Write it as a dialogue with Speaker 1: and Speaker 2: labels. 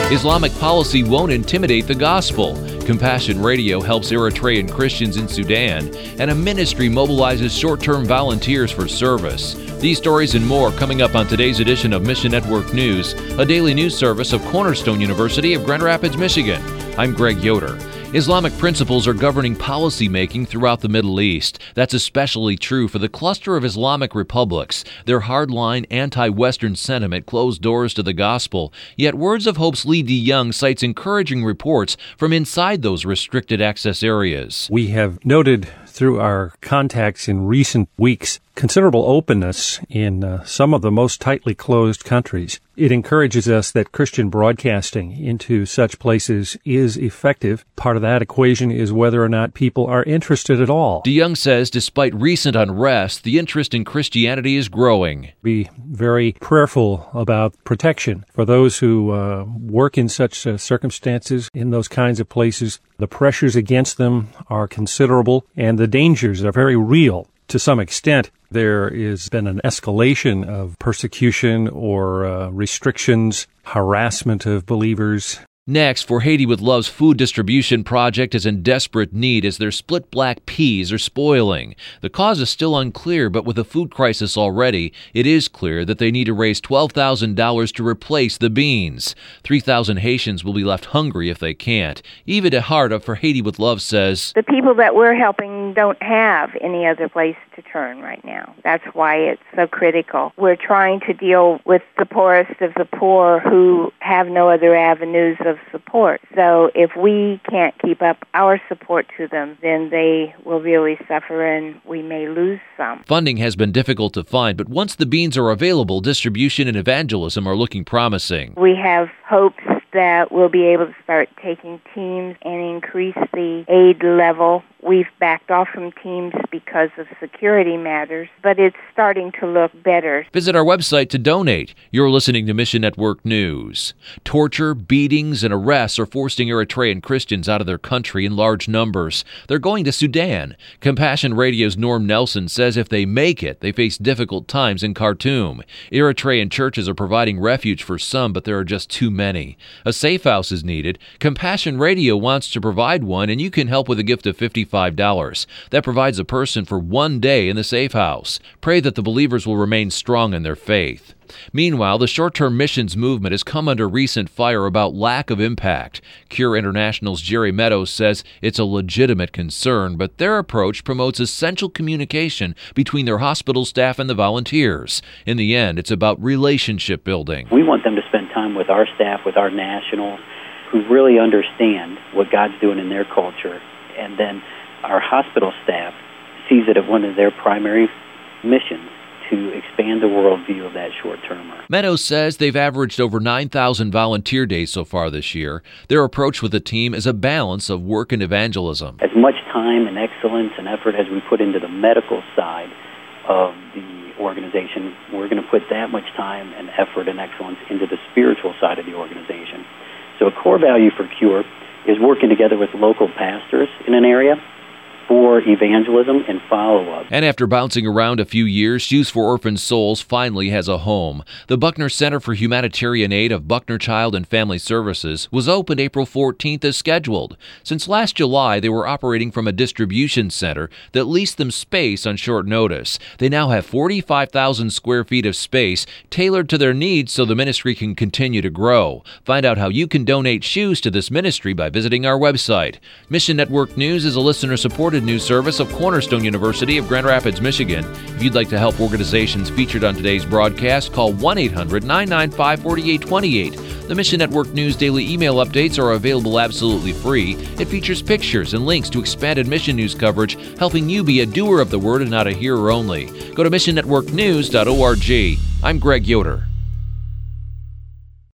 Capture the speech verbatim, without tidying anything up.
Speaker 1: Islamic policy won't intimidate the gospel. Compassion Radio helps Eritrean Christians in Sudan, and a ministry mobilizes short-term volunteers for service. These stories and more coming up on today's edition of Mission Network News, a daily news service of Cornerstone University of Grand Rapids, Michigan. I'm Greg Yoder. Islamic principles are governing policy-making throughout the Middle East. That's especially true for the cluster of Islamic republics. Their hardline, anti-Western sentiment closed doors to the gospel. Yet Words of Hope's Lee D. Young cites encouraging reports from inside those restricted access areas.
Speaker 2: We have noted through our contacts in recent weeks considerable openness in uh, some of the most tightly closed countries. It encourages us that Christian broadcasting into such places is effective. Part of that equation is whether or not people are interested at all.
Speaker 1: DeYoung says despite recent unrest, the interest in Christianity is growing.
Speaker 2: Be very prayerful about protection for those who uh, work in such uh, circumstances, in those kinds of places. The pressures against them are considerable, and the dangers are very real. To some extent, there has been an escalation of persecution or uh, restrictions, harassment of believers.
Speaker 1: Next, For Haiti with Love's food distribution project is in desperate need as their split black peas are spoiling. The cause is still unclear, but with a food crisis already, it is clear that they need to raise twelve thousand dollars to replace the beans. three thousand Haitians will be left hungry if they can't. Eva DeHart of For Haiti with Love says,
Speaker 3: the people that we're helping don't have any other place to turn right now. That's why it's so critical. We're trying to deal with the poorest of the poor who have no other avenues of support. So if we can't keep up our support to them, then they will really suffer and we may lose some.
Speaker 1: Funding has been difficult to find, but once the beans are available, distribution and evangelism are looking promising.
Speaker 3: We have hopes that we'll be able to start taking teams and increase the aid level. We've backed off from teams because of security matters, but it's starting to look better.
Speaker 1: Visit our website to donate. You're listening to Mission Network News. Torture, beatings, and arrests are forcing Eritrean Christians out of their country in large numbers. They're going to Sudan. Compassion Radio's Norm Nelson says if they make it, they face difficult times in Khartoum. Eritrean churches are providing refuge for some, but there are just too many. A safe house is needed. Compassion Radio wants to provide one, and you can help with a gift of fifty-five dollars. That provides a person for one day in the safe house. Pray that the believers will remain strong in their faith. Meanwhile, the short-term missions movement has come under recent fire about lack of impact. Cure International's Jerry Meadows says it's a legitimate concern, but their approach promotes essential communication between their hospital staff and the volunteers. In the end, it's about relationship building.
Speaker 4: We want them to spend time with our staff, with our nationals, who really understand what God's doing in their culture, and then our hospital staff sees it as one of their primary missions to expand the worldview of that short-termer.
Speaker 1: Meadows says they've averaged over nine thousand volunteer days so far this year. Their approach with the team is a balance of work and evangelism.
Speaker 4: As much time and excellence and effort as we put into the medical side of the organization, we're going to put that much time and effort and excellence into the spiritual side of the organization. So a core value for Cure is working together with local pastors in an area for evangelism and follow-up.
Speaker 1: And after bouncing around a few years, Shoes for Orphan Souls finally has a home. The Buckner Center for Humanitarian Aid of Buckner Child and Family Services was opened April fourteenth as scheduled. Since last July, they were operating from a distribution center that leased them space on short notice. They now have forty-five thousand square feet of space tailored to their needs so the ministry can continue to grow. Find out how you can donate shoes to this ministry by visiting our website. Mission Network News is a listener-supported news service of Cornerstone University of Grand Rapids, Michigan. If you'd like to help organizations featured on today's broadcast, call one eight hundred nine nine five four eight two eight. The Mission Network News daily email updates are available absolutely free. It features pictures and links to expanded mission news coverage, helping you be a doer of the word and not a hearer only. Go to mission network news dot org. I'm Greg Yoder.